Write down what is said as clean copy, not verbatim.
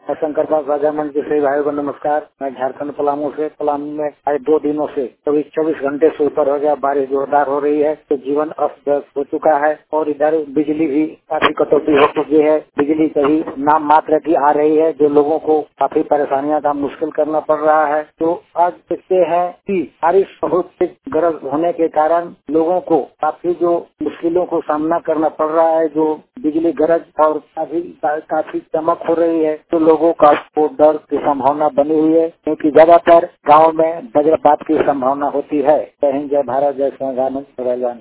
मैं शंकर दास राजा मंच के सभी भाइयों को नमस्कार। मैं झारखंड पलामू से। पलामू में आज 2 दिनों से 24 घंटे से ऊपर हो गया बारिश जोरदार हो रही है, तो जीवन अस्त व्यस्त हो चुका है और इधर बिजली भी काफी कटौती हो चुकी है। बिजली कहीं नाम मात्र की आ रही है, जो लोगों को काफी परेशानियां का मुश्किल करना पड़ रहा है। तो आज देखते हैं कि बारिश बहुत तेज गरज होने के कारण लोगों को काफी जो मुश्किलों को सामना करना पड़ रहा है। जो बिजली गरज और काफी चमक हो रही है, तो लोगों का वो डर की संभावना बनी हुई है, क्योंकि ज्यादातर गाँव में वज्रपात की संभावना होती है। जय हिंद, जय भारत, जय संविधान।